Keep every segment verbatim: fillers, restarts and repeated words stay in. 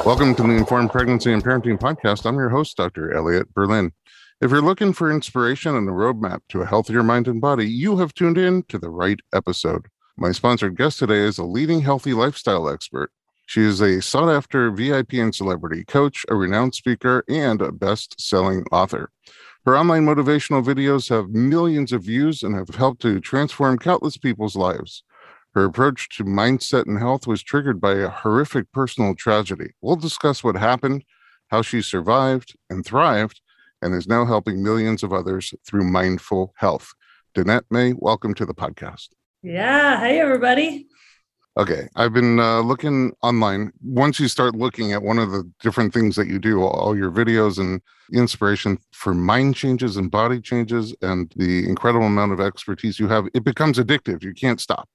Welcome to the Informed Pregnancy and Parenting Podcast. I'm your host, Doctor Elliot Berlin. If you're looking for inspiration and a roadmap to a healthier mind and body, you have tuned in to the right episode. My sponsored guest today is a leading healthy lifestyle expert. She is a sought-after V I P and celebrity coach, a renowned speaker, and a best-selling author. Her online motivational videos have millions of views and have helped to transform countless people's lives. Her approach to mindset and health was triggered by a horrific personal tragedy. We'll discuss what happened, how she survived and thrived, and is now helping millions of others through mindful health. Danette May, welcome to the podcast. Yeah. Hey, everybody. Okay. I've been uh, looking online. Once you start looking at one of the different things that you do, all your videos and inspiration for mind changes and body changes and the incredible amount of expertise you have, it becomes addictive. You can't stop.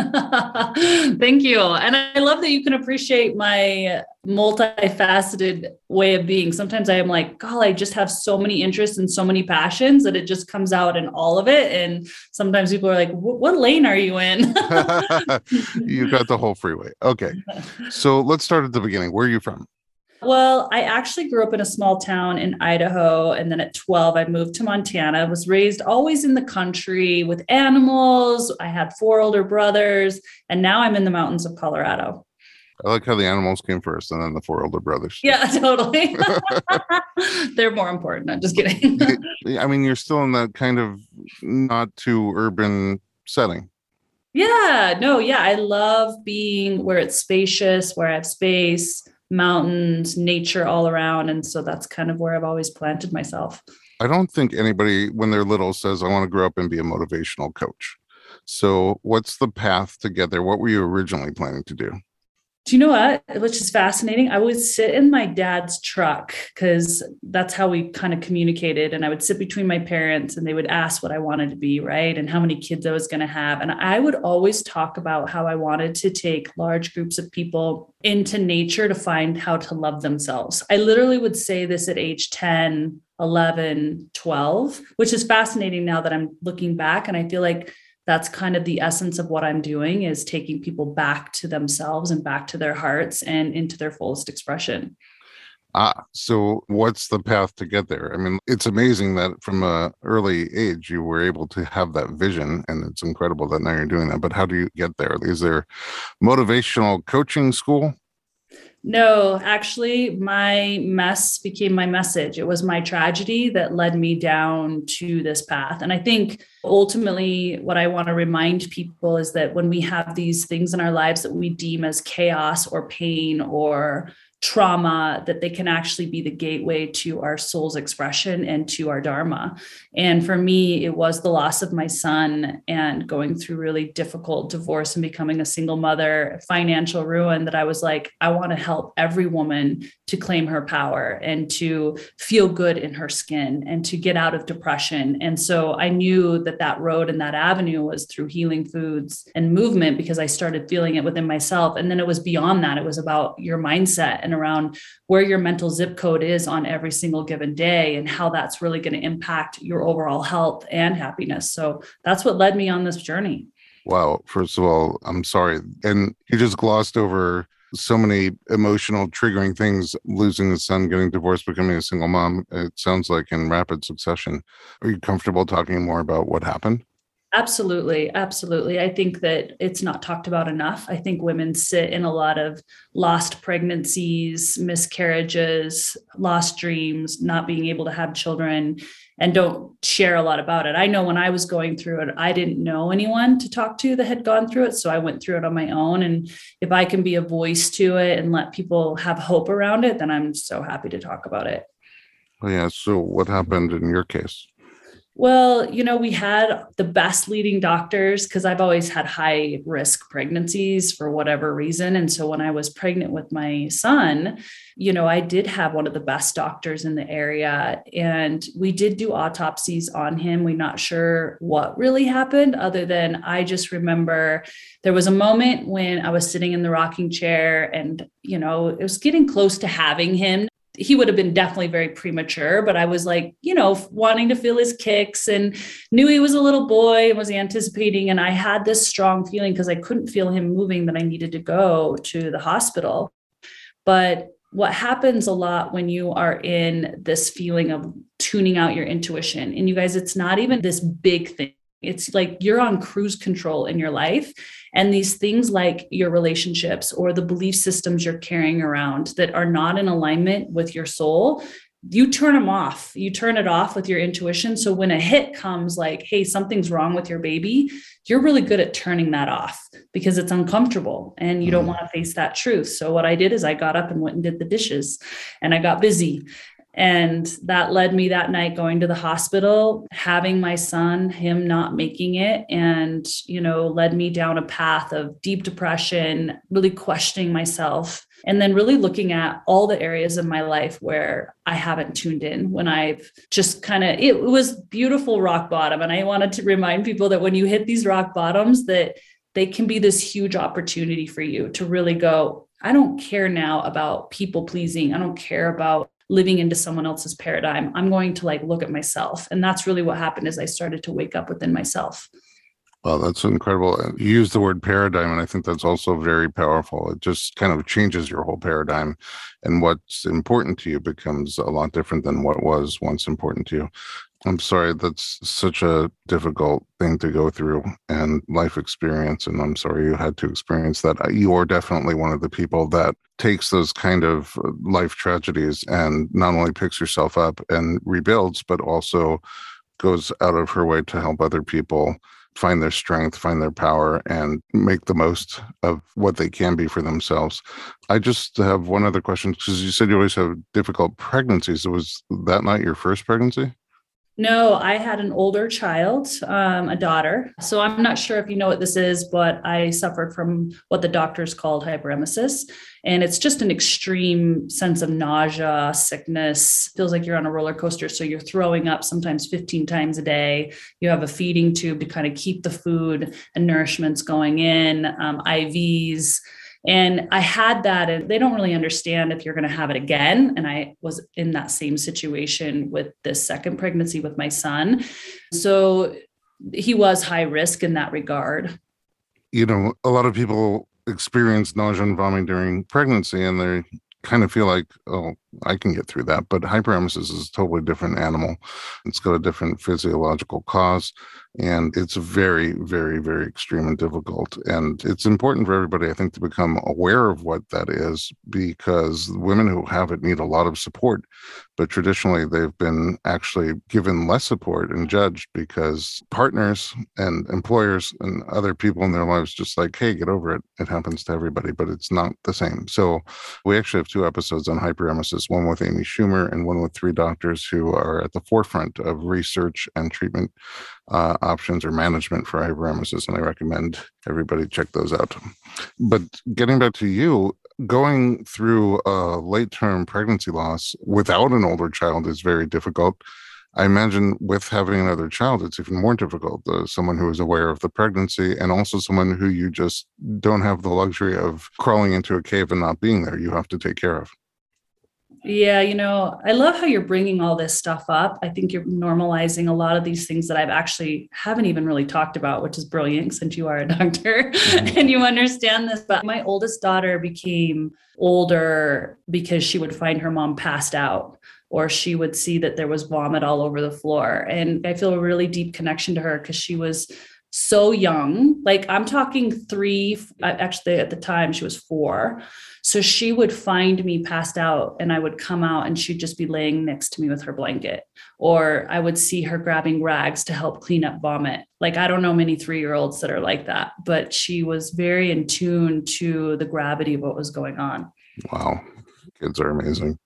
Thank you. And I love that you can appreciate my multifaceted way of being. Sometimes I am like, God, I just have so many interests and so many passions that it just comes out in all of it. And sometimes people are like, what lane are you in? You got the whole freeway. Okay. So let's start at the beginning. Where are you from? Well, I actually grew up in a small town in Idaho. And then at twelve, I moved to Montana. I was raised always in the country with animals. I had four older brothers, and now I'm in the mountains of Colorado. I like how the animals came first and then the four older brothers. Yeah, totally. They're more important. I'm just kidding. I mean, you're still in that kind of not too urban setting. Yeah, no, yeah. I love being where it's spacious, where I have space, mountains, nature all around. And so that's kind of where I've always planted myself. I don't think anybody, when they're little, says, I want to grow up and be a motivational coach. So what's the path to get there? What were you originally planning to do? Do you know what? Which is fascinating. I would sit in my dad's truck because that's how we kind of communicated. And I would sit between my parents and they would ask what I wanted to be, right? And how many kids I was going to have. And I would always talk about how I wanted to take large groups of people into nature to find how to love themselves. I literally would say this at age ten, eleven, twelve, which is fascinating now that I'm looking back. And I feel like that's kind of the essence of what I'm doing, is taking people back to themselves and back to their hearts and into their fullest expression. Ah, so what's the path to get there? I mean, it's amazing that from an early age, you were able to have that vision, and it's incredible that now you're doing that. But how do you get there? Is there motivational coaching school? No, actually, my mess became my message. It was my tragedy that led me down to this path. And I think ultimately what I want to remind people is that when we have these things in our lives that we deem as chaos or pain or trauma, that they can actually be the gateway to our soul's expression and to our dharma. And for me, it was the loss of my son and going through really difficult divorce and becoming a single mother, financial ruin, that I was like, I want to help every woman to claim her power and to feel good in her skin and to get out of depression. And so I knew that that road and that avenue was through healing foods and movement, because I started feeling it within myself. And then it was beyond that. It was about your mindset and around where your mental zip code is on every single given day and how that's really going to impact your overall health and happiness. So that's what led me on this journey. Wow. First of all, I'm sorry. And you just glossed over so many emotional triggering things: losing a son, getting divorced, becoming a single mom. It sounds like in rapid succession. Are you comfortable talking more about what happened? Absolutely. Absolutely. I think that it's not talked about enough. I think women sit in a lot of lost pregnancies, miscarriages, lost dreams, not being able to have children, and don't share a lot about it. I know when I was going through it, I didn't know anyone to talk to that had gone through it. So I went through it on my own. And if I can be a voice to it and let people have hope around it, then I'm so happy to talk about it. Oh, yeah. So what happened in your case? Well, you know, we had the best leading doctors because I've always had high risk pregnancies for whatever reason. And so when I was pregnant with my son, you know, I did have one of the best doctors in the area, and we did do autopsies on him. We're not sure what really happened, other than I just remember there was a moment when I was sitting in the rocking chair and, you know, it was getting close to having him. He would have been definitely very premature, but I was like, you know, wanting to feel his kicks and knew he was a little boy and was anticipating. And I had this strong feeling because I couldn't feel him moving that I needed to go to the hospital. But what happens a lot when you are in this feeling of tuning out your intuition, and you guys, it's not even this big thing. It's like you're on cruise control in your life. And these things like your relationships or the belief systems you're carrying around that are not in alignment with your soul, you turn them off. You turn it off with your intuition. So when a hit comes like, hey, something's wrong with your baby, you're really good at turning that off because it's uncomfortable and you mm. don't want to face that truth. So what I did is I got up and went and did the dishes and I got busy. And that led me that night going to the hospital, having my son, him not making it, and, you know, led me down a path of deep depression, really questioning myself, and then really looking at all the areas of my life where I haven't tuned in, when I've just kind of, it was beautiful rock bottom. And I wanted to remind people that when you hit these rock bottoms, that they can be this huge opportunity for you to really go, I don't care now about people pleasing. I don't care about living into someone else's paradigm. I'm going to like look at myself. And that's really what happened as I started to wake up within myself. Well, that's incredible. You use the word paradigm, and I think that's also very powerful. It just kind of changes your whole paradigm, and what's important to you becomes a lot different than what was once important to you. I'm sorry, that's such a difficult thing to go through and life experience. And I'm sorry you had to experience that. You are definitely one of the people that takes those kind of life tragedies and not only picks herself up and rebuilds, but also goes out of her way to help other people find their strength, find their power, and make the most of what they can be for themselves. I just have one other question, because you said you always have difficult pregnancies. Was that not your first pregnancy? No, I had an older child, um, a daughter. So I'm not sure if you know what this is, but I suffered from what the doctors called hyperemesis. And it's just an extreme sense of nausea, sickness, feels like you're on a roller coaster. So you're throwing up sometimes fifteen times a day. You have a feeding tube to kind of keep the food and nourishments going in, um, I Vs. And I had that, and they don't really understand if you're going to have it again. And I was in that same situation with this second pregnancy with my son. So he was high risk in that regard. You know, a lot of people experience nausea and vomiting during pregnancy, and they kind of feel like, oh, I can get through that. But hyperemesis is a totally different animal. It's got a different physiological cause, and it's very, very, very extreme and difficult. And it's important for everybody, I think, to become aware of what that is, because women who have it need a lot of support. But traditionally, they've been actually given less support and judged, because partners and employers and other people in their lives just like, hey, get over it. It happens to everybody, but it's not the same. So we actually have two episodes on hyperemesis, one with Amy Schumer and one with three doctors who are at the forefront of research and treatment uh, options or management for hyperemesis. And I recommend everybody check those out. But getting back to you, going through a late-term pregnancy loss without an older child is very difficult. I imagine with having another child, it's even more difficult. Uh, someone who is aware of the pregnancy, and also someone who you just don't have the luxury of crawling into a cave and not being there. You have to take care of. Yeah, you know, I love how you're bringing all this stuff up. I think you're normalizing a lot of these things that I've actually haven't even really talked about, which is brilliant since you are a doctor mm-hmm. and you understand this. But my oldest daughter became older because she would find her mom passed out, or she would see that there was vomit all over the floor. And I feel a really deep connection to her because she was so young. Like I'm talking three, actually at the time she was four. So she would find me passed out and I would come out and she'd just be laying next to me with her blanket, or I would see her grabbing rags to help clean up vomit. Like, I don't know many three-year-olds that are like that, but she was very in tune to the gravity of what was going on. Wow. Kids are amazing.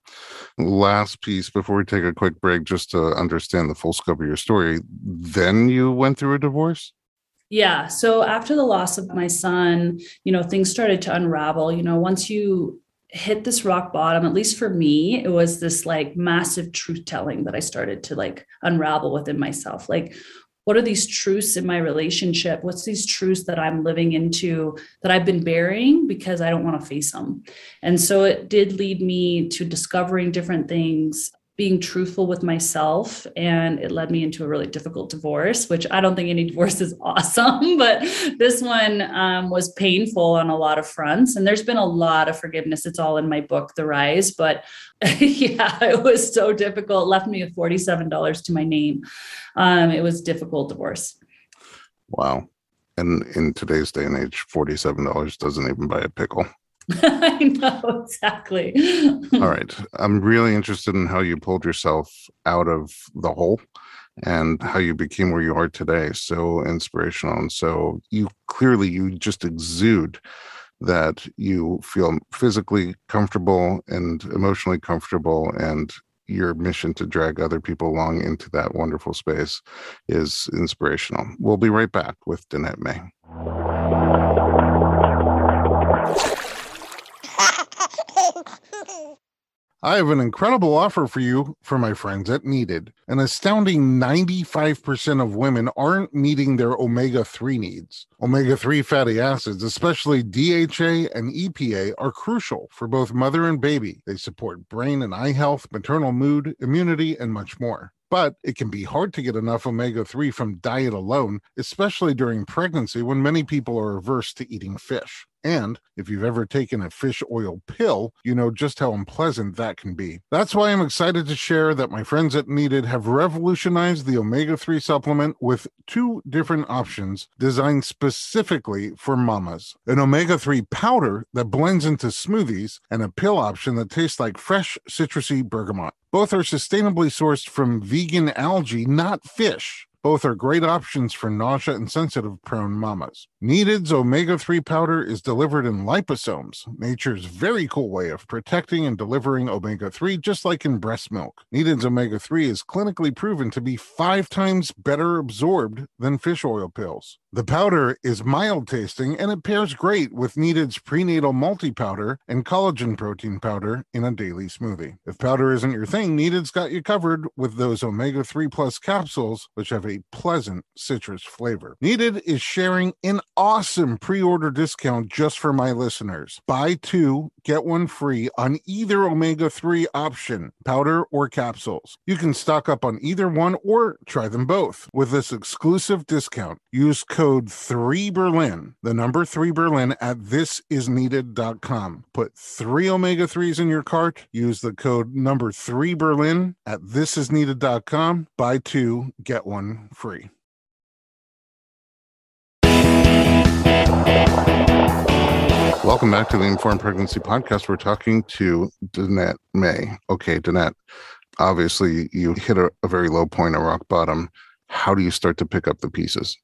Last piece before we take a quick break, just to understand the full scope of your story. Then you went through a divorce? Yeah. So after the loss of my son, you know, things started to unravel. You know, once you hit this rock bottom, at least for me, it was this like massive truth telling that I started to like unravel within myself. Like, what are these truths in my relationship? What's these truths that I'm living into that I've been burying because I don't want to face them? And so it did lead me to discovering different things, being truthful with myself. And it led me into a really difficult divorce, which I don't think any divorce is awesome, but this one um, was painful on a lot of fronts. And there's been a lot of forgiveness. It's all in my book, The Rise. But yeah, it was so difficult. It left me with forty-seven dollars to my name. Um, it was a difficult divorce. Wow. And in today's day and age, forty-seven dollars doesn't even buy a pickle. I know, exactly. All right. I'm really interested in how you pulled yourself out of the hole and how you became where you are today. So inspirational. And so you clearly, you just exude that you feel physically comfortable and emotionally comfortable, and your mission to drag other people along into that wonderful space is inspirational. We'll be right back with Danette May. I have an incredible offer for you for my friends at Needed. An astounding ninety-five percent of women aren't meeting their omega three needs. omega three fatty acids, especially D H A and E P A, are crucial for both mother and baby. They support brain and eye health, maternal mood, immunity, and much more. But it can be hard to get enough omega three from diet alone, especially during pregnancy when many people are averse to eating fish. And if you've ever taken a fish oil pill, you know just how unpleasant that can be. That's why I'm excited to share that my friends at Needed have revolutionized the omega three supplement with two different options designed specifically for mamas. An omega three powder that blends into smoothies, and a pill option that tastes like fresh citrusy bergamot. Both are sustainably sourced from vegan algae, not fish. Both are great options for nausea and sensitive-prone mamas. Needed's omega three powder is delivered in liposomes, nature's very cool way of protecting and delivering omega three, just like in breast milk. Needed's omega three is clinically proven to be five times better absorbed than fish oil pills. The powder is mild tasting, and it pairs great with Needed's prenatal multi-powder and collagen protein powder in a daily smoothie. If powder isn't your thing, Needed's got you covered with those omega three plus capsules, which have a pleasant citrus flavor. Needed is sharing an awesome pre-order discount just for my listeners. Buy two, get one free on either omega three option, powder or capsules. You can stock up on either one or try them both with this exclusive discount. Use code three Berlin, the number three Berlin, at this is needed dot com. Put three omega threes in your cart. Use the code number three Berlin at this is needed dot com. Buy two, get one free. Welcome back to the Informed Pregnancy Podcast. We're talking to Danette May. Okay, Danette, obviously you hit a, a very low point, a rock bottom. How do you start to pick up the pieces?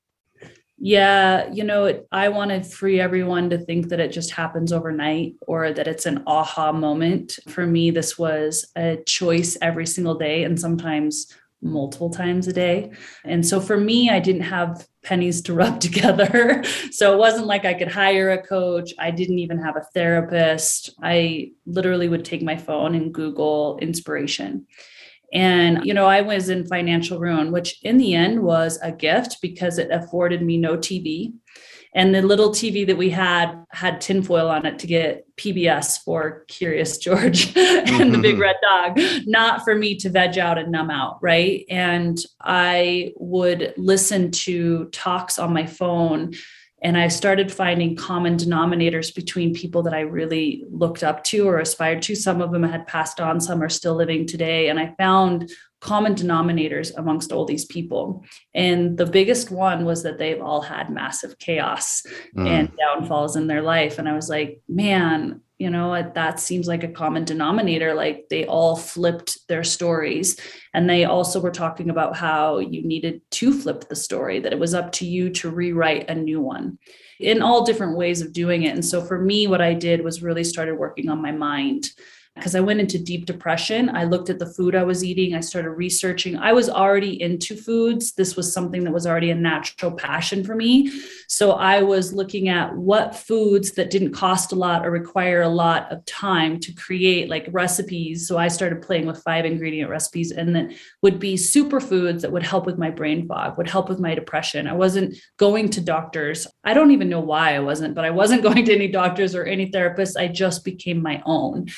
Yeah, you know, I want to free everyone to think that it just happens overnight or that it's an aha moment. For me, this was a choice every single day, and sometimes multiple times a day. And so for me, I didn't have pennies to rub together. So it wasn't like I could hire a coach. I didn't even have a therapist. I literally would take my phone and Google inspiration. And, you know, I was in financial ruin, which in the end was a gift because it afforded me no T V. And the little T V that we had had tinfoil on it to get P B S for Curious George and the Big Red Dog, not for me to veg out and numb out, right? And I would listen to talks on my phone, and I started finding common denominators between people that I really looked up to or aspired to. Some of them had passed on, some are still living today. And I found common denominators amongst all these people. And the biggest one was that they've all had massive chaos mm. and downfalls in their life. And I was like, man, you know, that seems like a common denominator. Like they all flipped their stories. And they also were talking about how you needed to flip the story, that it was up to you to rewrite a new one in all different ways of doing it. And so for me, what I did was really started working on my mind. Because I went into deep depression. I looked at the food I was eating. I started researching. I was already into foods. This was something that was already a natural passion for me. So I was looking at what foods that didn't cost a lot or require a lot of time to create, like recipes. So I started playing with five ingredient recipes, and then would be superfoods that would help with my brain fog, would help with my depression. I wasn't going to doctors. I don't even know why I wasn't, but I wasn't going to any doctors or any therapists. I just became my own. And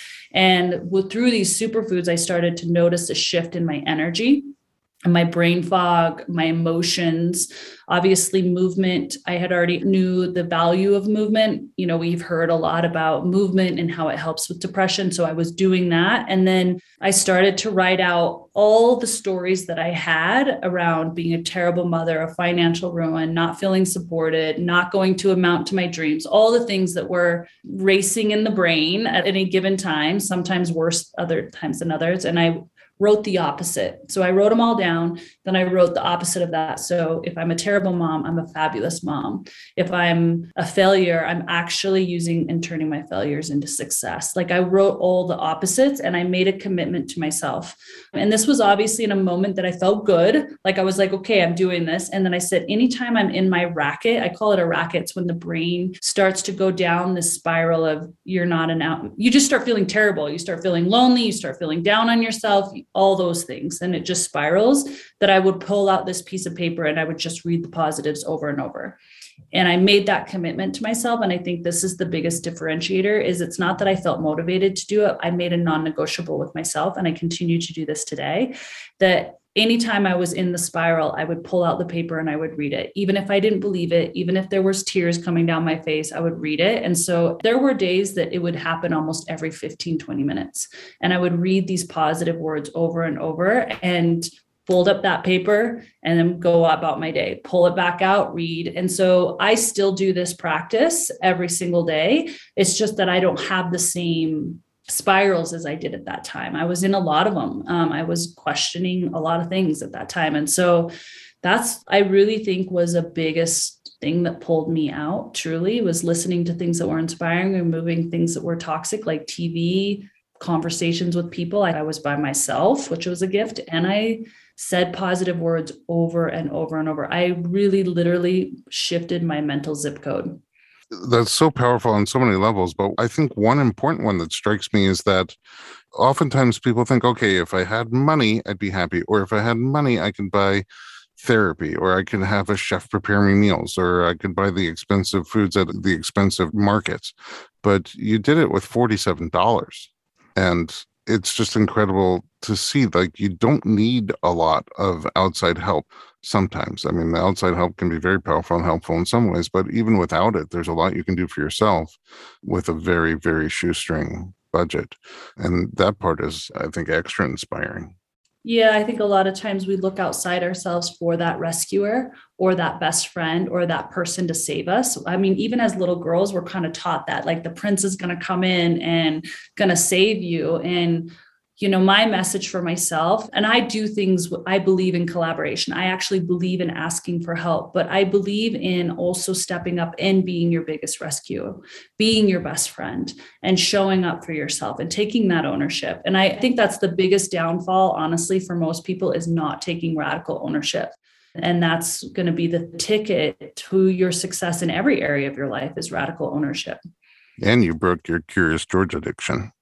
And with, through these superfoods, I started to notice a shift in my energy, my brain fog, my emotions, obviously movement. I had already knew the value of movement. You know, we've heard a lot about movement and how it helps with depression. So I was doing that. And then I started to write out all the stories that I had around being a terrible mother, a financial ruin, not feeling supported, not going to amount to my dreams, all the things that were racing in the brain at any given time, sometimes worse other times than others. And I wrote the opposite. So I wrote them all down. Then I wrote the opposite of that. So if I'm a terrible mom, I'm a fabulous mom. If I'm a failure, I'm actually using and turning my failures into success. Like I wrote all the opposites and I made a commitment to myself. And this was obviously in a moment that I felt good. Like I was like, okay, I'm doing this. And then I said, anytime I'm in my racket, I call it a racket. It's when the brain starts to go down this spiral of you're not an out. You just start feeling terrible. You start feeling lonely. You start feeling down on yourself. All those things. And it just spirals, that I would pull out this piece of paper and I would just read the positives over and over. And I made that commitment to myself. And I think this is the biggest differentiator is it's not that I felt motivated to do it. I made a non-negotiable with myself. And I continue to do this today, that anytime I was in the spiral, I would pull out the paper and I would read it. Even if I didn't believe it, even if there was tears coming down my face, I would read it. And so there were days that it would happen almost every fifteen, twenty minutes. And I would read these positive words over and over and fold up that paper and then go about my day, pull it back out, read. And so I still do this practice every single day. It's just that I don't have the same spirals as I did at that time. I was in a lot of them. Um, I was questioning a lot of things at that time. And so that's, I really think was a biggest thing that pulled me out, truly, was listening to things that were inspiring, removing things that were toxic, like T V, conversations with people. I, I was by myself, which was a gift. And I said positive words over and over and over. I really literally shifted my mental zip code. That's so powerful on so many levels. But I think one important one that strikes me is that oftentimes people think, okay, if I had money, I'd be happy. Or if I had money, I could buy therapy, or I could have a chef prepare me meals, or I could buy the expensive foods at the expensive markets. But you did it with forty-seven dollars. And it's just incredible to see, like, you don't need a lot of outside help sometimes. I mean, the outside help can be very powerful and helpful in some ways, but even without it, there's a lot you can do for yourself with a very, very shoestring budget. And that part is, I think, extra inspiring. Yeah, I think a lot of times we look outside ourselves for that rescuer or that best friend or that person to save us. I mean, even as little girls, we're kind of taught that, like, the prince is going to come in and going to save you. And you know, my message for myself, and I do things, I believe in collaboration. I actually believe in asking for help, but I believe in also stepping up and being your biggest rescue, being your best friend and showing up for yourself and taking that ownership. And I think that's the biggest downfall, honestly, for most people, is not taking radical ownership. And that's going to be the ticket to your success in every area of your life, is radical ownership. And you broke your Curious George addiction.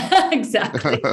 Exactly.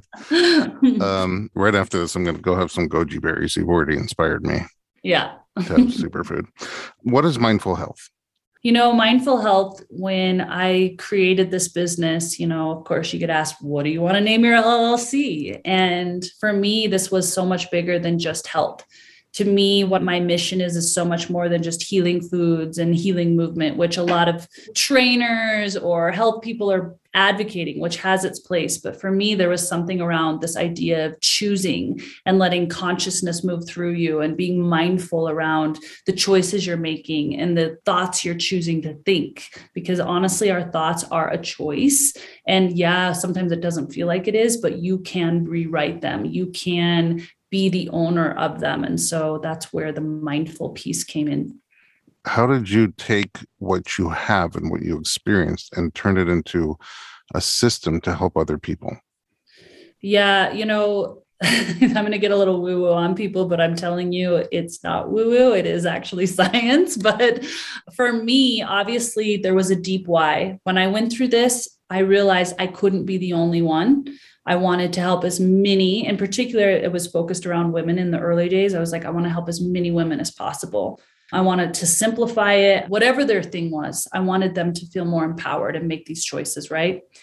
um, right after this, I'm going to go have some goji berries. You've already inspired me. Yeah. To have superfood. What is mindful health? You know, mindful health, when I created this business, you know, of course you get asked, what do you want to name your L L C? And for me, this was so much bigger than just health. To me, what my mission is, is so much more than just healing foods and healing movement, which a lot of trainers or health people are advocating, which has its place. But for me, there was something around this idea of choosing and letting consciousness move through you and being mindful around the choices you're making and the thoughts you're choosing to think. Because honestly, our thoughts are a choice. And yeah, sometimes it doesn't feel like it is, but you can rewrite them. You can be the owner of them. And so that's where the mindful piece came in. How did you take what you have and what you experienced and turn it into a system to help other people? Yeah, you know, I'm going to get a little woo-woo on people, but I'm telling you, it's not woo-woo. It is actually science. But for me, obviously, there was a deep why. When I went through this, I realized I couldn't be the only one. I wanted to help as many, in particular, it was focused around women in the early days. I was like, I want to help as many women as possible. I wanted to simplify it, whatever their thing was. I wanted them to feel more empowered and make these choices, right?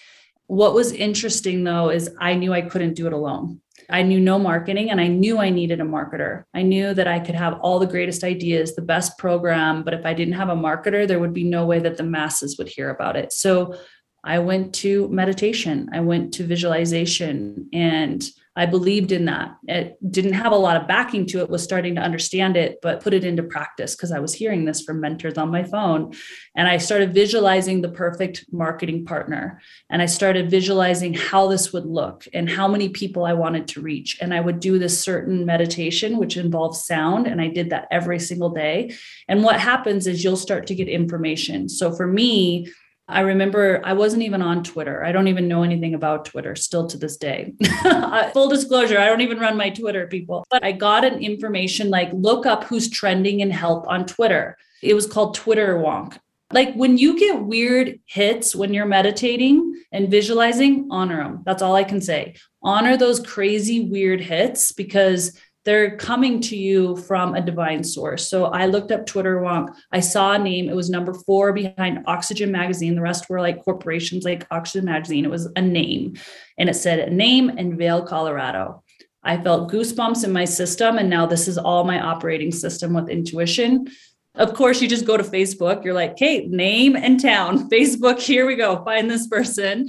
What was interesting though, is I knew I couldn't do it alone. I knew no marketing, and I knew I needed a marketer. I knew that I could have all the greatest ideas, the best program, but if I didn't have a marketer, there would be no way that the masses would hear about it. So I went to meditation, I went to visualization, and I believed in that. It didn't have a lot of backing to it, was starting to understand it, but put it into practice because I was hearing this from mentors on my phone. And I started visualizing the perfect marketing partner. And I started visualizing how this would look and how many people I wanted to reach. And I would do this certain meditation, which involves sound. And I did that every single day. And what happens is you'll start to get information. So for me, I remember I wasn't even on Twitter. I don't even know anything about Twitter still to this day. Full disclosure, I don't even run my Twitter, people. But I got an information like, look up who's trending in health on Twitter. It was called Twitter Wonk. Like when you get weird hits when you're meditating and visualizing, honor them. That's all I can say. Honor those crazy weird hits because they're coming to you from a divine source. So I looked up Twitter Wonk. I saw a name. It was number four behind Oxygen Magazine. The rest were like corporations like Oxygen Magazine. It was a name. And it said a name in Vail, Colorado. I felt goosebumps in my system. And now this is all my operating system with intuition. Of course, you just go to Facebook. You're like, okay, name and town. Facebook, here we go. Find this person.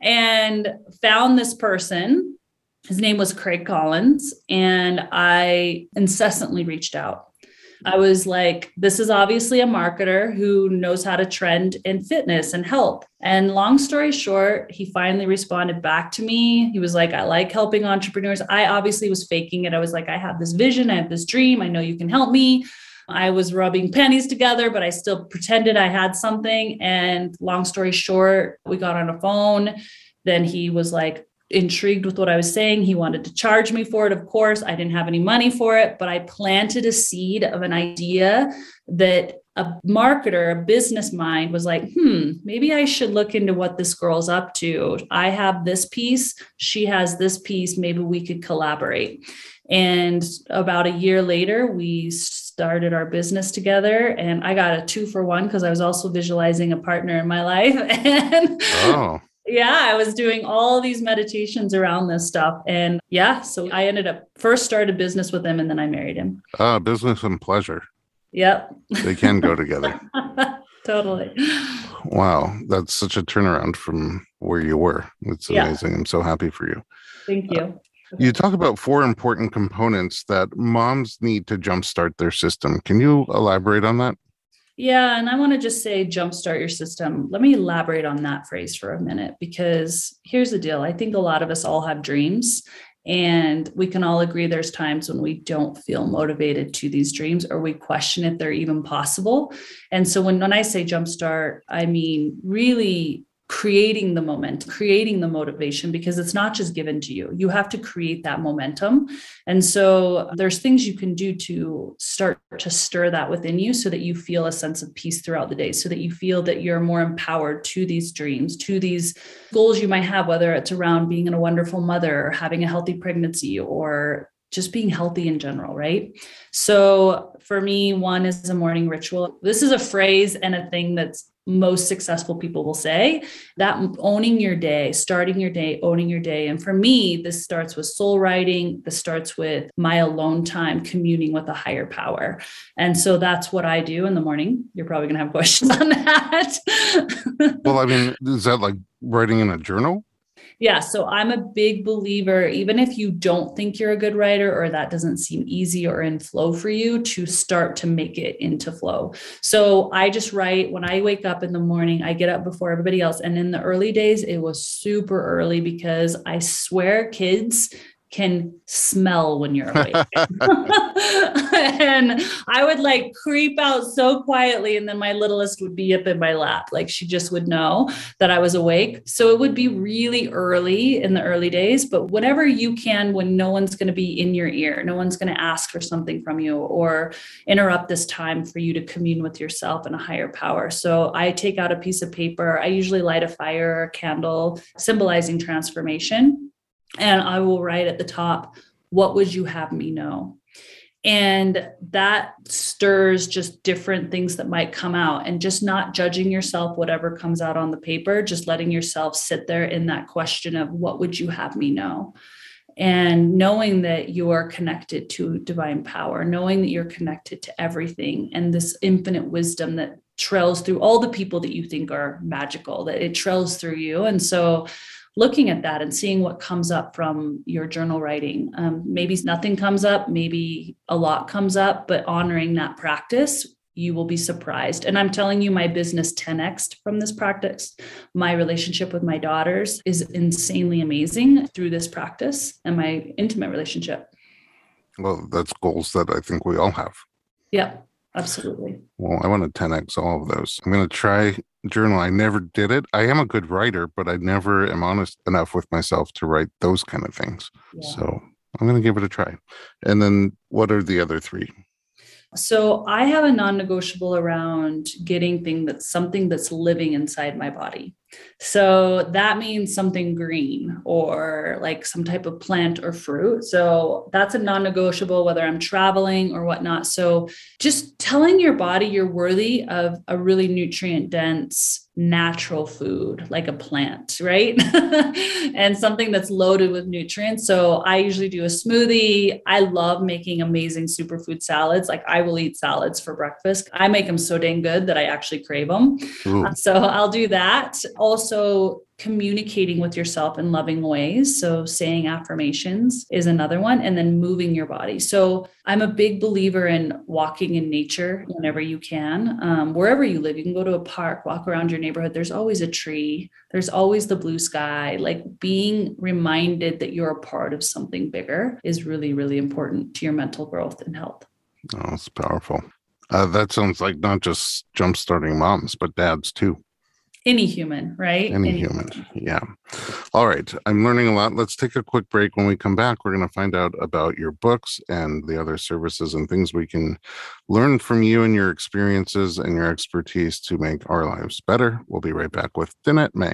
And found this person. His name was Craig Collins, and I incessantly reached out. I was like, this is obviously a marketer who knows how to trend in fitness and health. And long story short, he finally responded back to me. He was like, I like helping entrepreneurs. I obviously was faking it. I was like, I have this vision. I have this dream. I know you can help me. I was rubbing pennies together, but I still pretended I had something. And long story short, we got on a phone. Then he was like, intrigued with what I was saying. He wanted to charge me for it. Of course, I didn't have any money for it, but I planted a seed of an idea that a marketer, a business mind was like, hmm, maybe I should look into what this girl's up to. I have this piece. She has this piece. Maybe we could collaborate. And about a year later, we started our business together, and I got a two for one because I was also visualizing a partner in my life. And oh. Yeah, I was doing all these meditations around this stuff. And yeah, so I ended up first started business with him, and then I married him. Ah, uh, business and pleasure. Yep. They can go together. Totally. Wow. That's such a turnaround from where you were. It's amazing. Yeah. I'm so happy for you. Thank you. Uh, you talk about four important components that moms need to jumpstart their system. Can you elaborate on that? Yeah. And I want to just say, jumpstart your system. Let me elaborate on that phrase for a minute, because here's the deal. I think a lot of us all have dreams, and we can all agree there's times when we don't feel motivated to these dreams, or we question if they're even possible. And so when, when I say jumpstart, I mean really creating the momentum, creating the motivation, because it's not just given to you. You have to create that momentum. And so there's things you can do to start to stir that within you so that you feel a sense of peace throughout the day, so that you feel that you're more empowered to these dreams, to these goals you might have, whether it's around being a wonderful mother or having a healthy pregnancy or just being healthy in general, right? So for me, one is a morning ritual. This is a phrase and a thing that's most successful people will say, that owning your day, starting your day, owning your day. And for me, this starts with soul writing. This starts with my alone time, communing with a higher power. And so that's what I do in the morning. You're probably going to have questions on that. Well, I mean, is that like writing in a journal? Yeah. So I'm a big believer, even if you don't think you're a good writer or that doesn't seem easy or in flow for you, to start to make it into flow. So I just write when I wake up in the morning. I get up before everybody else. And in the early days, it was super early because I swear kids can smell when you're awake. And I would like creep out so quietly. And then my littlest would be up in my lap. Like she just would know that I was awake. So it would be really early in the early days, but whenever you can, when no one's going to be in your ear, no one's going to ask for something from you or interrupt this time for you to commune with yourself and a higher power. So I take out a piece of paper. I usually light a fire or a candle symbolizing transformation. And I will write at the top, what would you have me know? And that stirs just different things that might come out, and just not judging yourself, whatever comes out on the paper, just letting yourself sit there in that question of what would you have me know? And knowing that you are connected to divine power, knowing that you're connected to everything and this infinite wisdom that trails through all the people that you think are magical, that it trails through you. And so looking at that and seeing what comes up from your journal writing. Um, maybe nothing comes up, maybe a lot comes up, but honoring that practice, you will be surprised. And I'm telling you, my business ten X'd from this practice. My relationship with my daughters is insanely amazing through this practice, and my intimate relationship. Well, that's goals that I think we all have. Yeah, absolutely. Well, I want to ten X all of those. I'm going to try journal. I never did it. I am a good writer, but I never am honest enough with myself to write those kind of things. Yeah. So I'm going to give it a try. And then what are the other three? So I have a non-negotiable around getting thing that's something that's living inside my body. So that means something green or like some type of plant or fruit. So that's a non-negotiable, whether I'm traveling or whatnot. So just telling your body you're worthy of a really nutrient dense, natural food, like a plant, right? And something that's loaded with nutrients. So I usually do a smoothie. I love making amazing superfood salads. Like I will eat salads for breakfast. I make them so dang good that I actually crave them. Uh, so I'll do that. Also, communicating with yourself in loving ways. So saying affirmations is another one, and then moving your body. So I'm a big believer in walking in nature whenever you can, um, wherever you live. You can go to a park, walk around your neighborhood. There's always a tree. There's always the blue sky. Like being reminded that you're a part of something bigger is really, really important to your mental growth and health. Oh, it's powerful. Uh, that sounds like not just jump-starting moms, but dads too. Any human, right? Any, Any human. human. Yeah. All right. I'm learning a lot. Let's take a quick break. When we come back, we're going to find out about your books and the other services and things we can learn from you and your experiences and your expertise to make our lives better. We'll be right back with Danette May.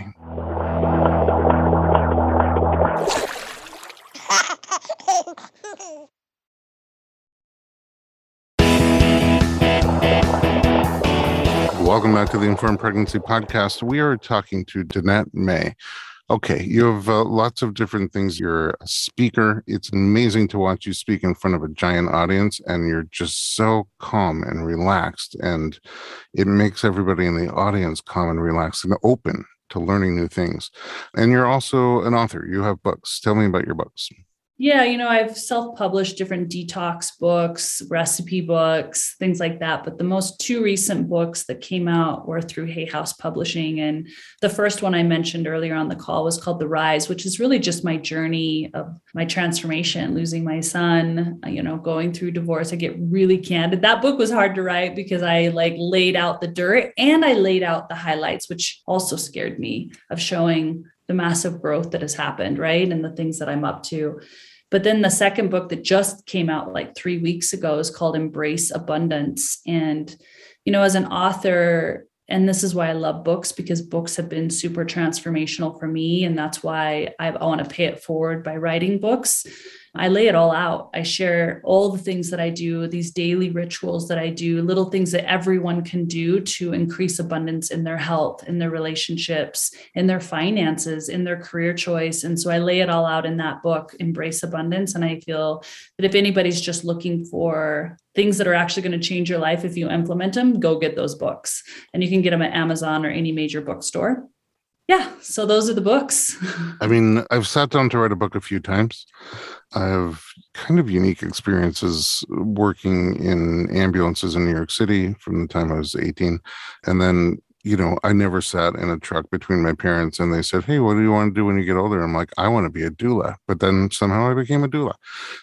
Welcome back to the Informed Pregnancy Podcast. We are talking to Danette May. Okay, you have uh, lots of different things. You're a speaker. It's amazing to watch you speak in front of a giant audience, and you're just so calm and relaxed, and it makes everybody in the audience calm and relaxed and open to learning new things. And you're also an author. You have books. Tell me about your books. Yeah, you know, I've self-published different detox books, recipe books, things like that. But the most two recent books that came out were through Hay House Publishing. And the first one I mentioned earlier on the call was called The Rise, which is really just my journey of my transformation, losing my son, you know, going through divorce. I get really candid. That book was hard to write because I like laid out the dirt and I laid out the highlights, which also scared me, of showing the massive growth that has happened, right? And the things that I'm up to. But then the second book that just came out like three weeks ago is called Embrace Abundance. And, you know, as an author, and this is why I love books, because books have been super transformational for me. And that's why I, I want to pay it forward by writing books. I lay it all out. I share all the things that I do, these daily rituals that I do, little things that everyone can do to increase abundance in their health, in their relationships, in their finances, in their career choice. And so I lay it all out in that book, Embrace Abundance. And I feel that if anybody's just looking for things that are actually going to change your life, if you implement them, go get those books. And you can get them at Amazon or any major bookstore. Yeah, so those are the books. I mean, I've sat down to write a book a few times. I have kind of unique experiences working in ambulances in New York City from the time I was eighteen. And then, you know, I never sat in a truck between my parents and they said, hey, what do you want to do when you get older? I'm like, I want to be a doula. But then somehow I became a doula.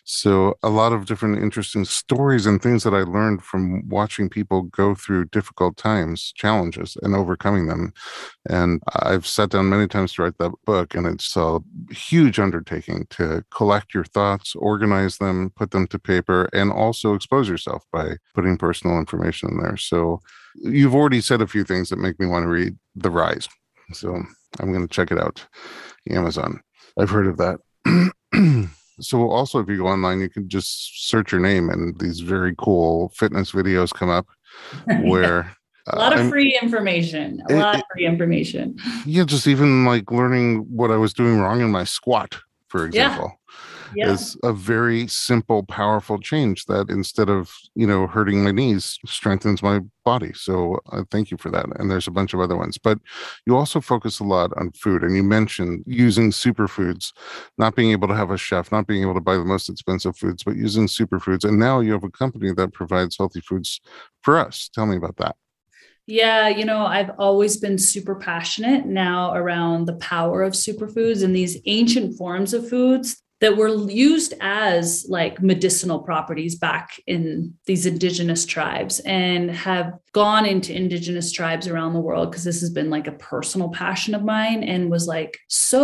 So a lot of different interesting stories and things that I learned from watching people go through difficult times, challenges, and overcoming them. And I've sat down many times to write that book, and it's a huge undertaking to collect your thoughts, organize them, put them to paper, and also expose yourself by putting personal information in there. So you've already said a few things that make me want to read The Rise. So I'm going to check it out. Amazon. I've heard of that. So also, if you go online, you can just search your name and these very cool fitness videos come up Yeah. where A uh, lot of I'm, free information, a it, lot of it, free information. yeah, just even like learning what I was doing wrong in my squat, for Yeah. example, Yeah. is a very simple, powerful change that instead of, you know, hurting my knees, strengthens my body. So uh, thank you for that. And there's a bunch of other ones, but you also focus a lot on food. And you mentioned using superfoods, not being able to have a chef, not being able to buy the most expensive foods, but using superfoods. And now you have a company that provides healthy foods for us. Tell me about that. Yeah, you know, I've always been super passionate now around the power of superfoods and these ancient forms of foods that were used as like medicinal properties back in these indigenous tribes and have gone into indigenous tribes around the world because this has been like a personal passion of mine and was like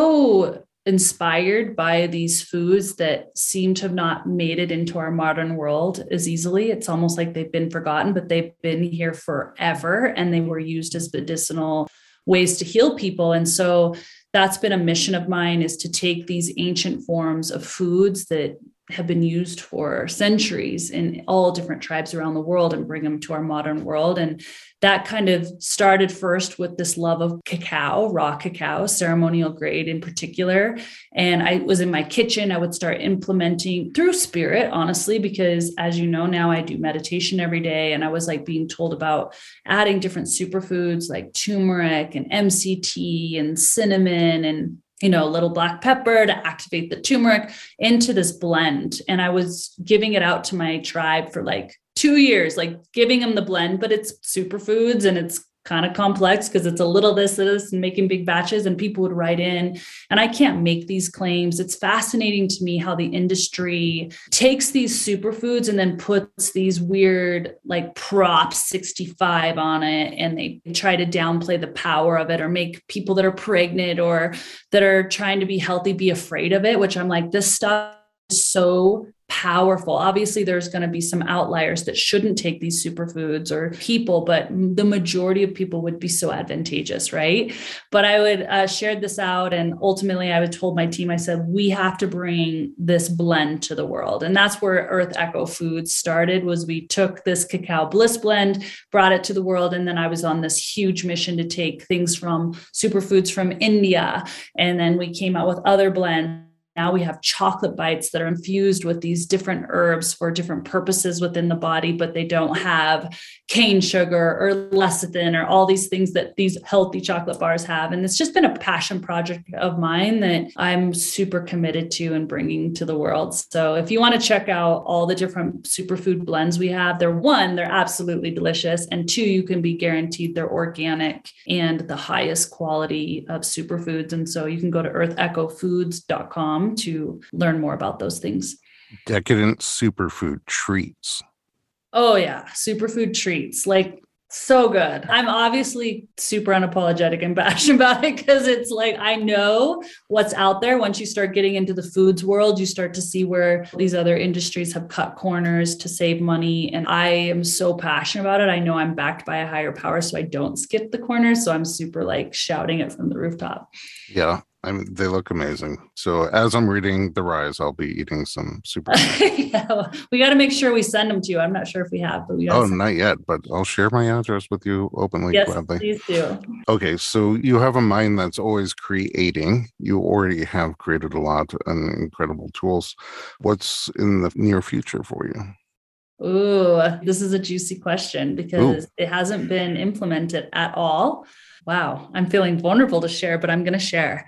so inspired by these foods that seem to have not made it into our modern world as easily. It's almost like they've been forgotten, but they've been here forever and they were used as medicinal ways to heal people. And so that's been a mission of mine, is to take these ancient forms of foods that have been used for centuries in all different tribes around the world and bring them to our modern world. And that kind of started first with this love of cacao, raw cacao, ceremonial grade in particular. And I was in my kitchen, I would start implementing through spirit, honestly, because as you know, now I do meditation every day. And I was like being told about adding different superfoods like turmeric and M C T and cinnamon and you know, a little black pepper to activate the turmeric into this blend. And I was giving it out to my tribe for like two years, like giving them the blend, but it's superfoods and it's kind of complex because it's a little this, this, and making big batches. And people would write in, and I can't make these claims. It's fascinating to me how the industry takes these superfoods and then puts these weird like Prop sixty-five on it. And they try to downplay the power of it or make people that are pregnant or that are trying to be healthy be afraid of it, which I'm like, this stuff is so powerful. Obviously, there's going to be some outliers that shouldn't take these superfoods or people, but the majority of people would be so advantageous, right? But I would uh, share this out. And ultimately, I would told my team, I said, we have to bring this blend to the world. And that's where Earth Echo Foods started, was we took this cacao bliss blend, brought it to the world. And then I was on this huge mission to take things from superfoods from India. And then we came out with other blends. Now we have chocolate bites that are infused with these different herbs for different purposes within the body, but they don't have cane sugar or lecithin or all these things that these healthy chocolate bars have. And it's just been a passion project of mine that I'm super committed to and bringing to the world. So if you want to check out all the different superfood blends we have, they're one, they're absolutely delicious. And two, you can be guaranteed they're organic and the highest quality of superfoods. And so you can go to earth echo foods dot com to learn more about those things. Decadent superfood treats. Oh yeah, superfood treats, like so good. I'm obviously super unapologetic and passionate about it because it's like, I know what's out there. Once you start getting into the foods world, you start to see where these other industries have cut corners to save money. And I am so passionate about it. I know I'm backed by a higher power, so I don't skip the corners. So I'm super like shouting it from the rooftop. Yeah. I mean, they look amazing. So as I'm reading The Rise, I'll be eating some super. Yeah, well, we got to make sure we send them to you. I'm not sure if we have, but we Oh, not yet, but I'll share my address with you openly, yes, gladly. Please do. Okay, so you have a mind that's always creating. You already have created a lot and incredible tools. What's in the near future for you? Ooh, this is a juicy question because Ooh. it hasn't been implemented at all. Wow, I'm feeling vulnerable to share, but I'm going to share.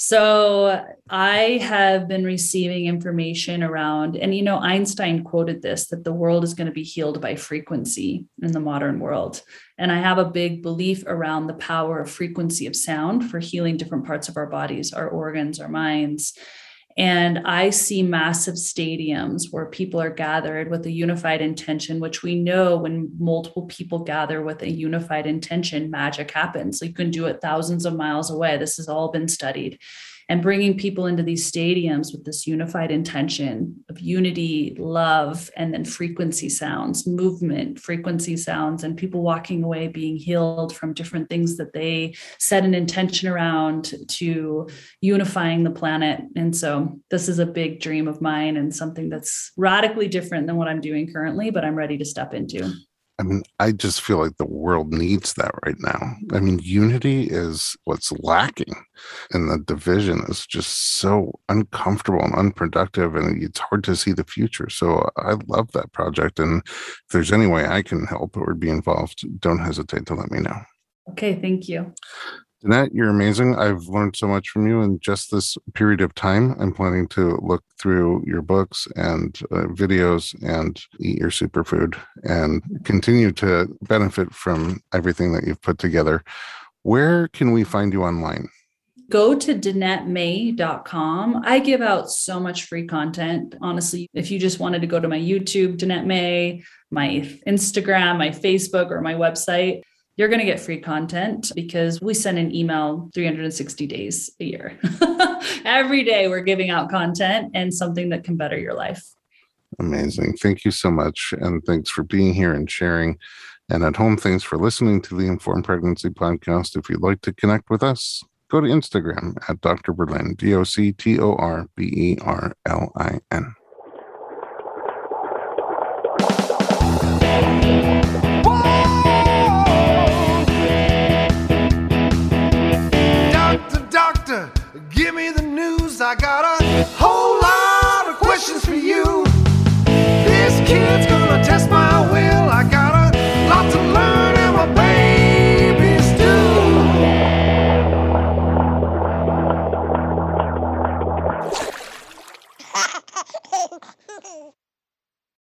So I have been receiving information around, and you know, Einstein quoted this, that the world is going to be healed by frequency in the modern world. And I have a big belief around the power of frequency of sound for healing different parts of our bodies, our organs, our minds. And I see massive stadiums where people are gathered with a unified intention, which we know when multiple people gather with a unified intention, magic happens. You can do it thousands of miles away. This has all been studied. and bringing people into these stadiums with this unified intention of unity, love, and then frequency sounds, movement, frequency sounds, and people walking away being healed from different things that they set an intention around to unifying the planet. And so this is a big dream of mine and something that's radically different than what I'm doing currently, but I'm ready to step into. I mean, I just feel like the world needs that right now. I mean, unity is what's lacking, and the division is just so uncomfortable and unproductive, and it's hard to see the future. So I love that project. And if there's any way I can help or be involved, don't hesitate to let me know. Okay, thank you. Danette, you're amazing. I've learned so much from you in just this period of time. I'm planning to look through your books and uh, videos and eat your superfood and continue to benefit from everything that you've put together. Where can we find you online? Go to danette may dot com. I give out so much free content. Honestly, if you just wanted to go to my YouTube, Danette May, my Instagram, my Facebook, or my website, you're going to get free content because we send an email three hundred sixty days a year. Every day we're giving out content and something that can better your life. Amazing. Thank you so much. And thanks for being here and sharing. And at home, thanks for listening to the Informed Pregnancy Podcast. If you'd like to connect with us, go to Instagram at Doctor Berlin, D O C T O R B E R L I N.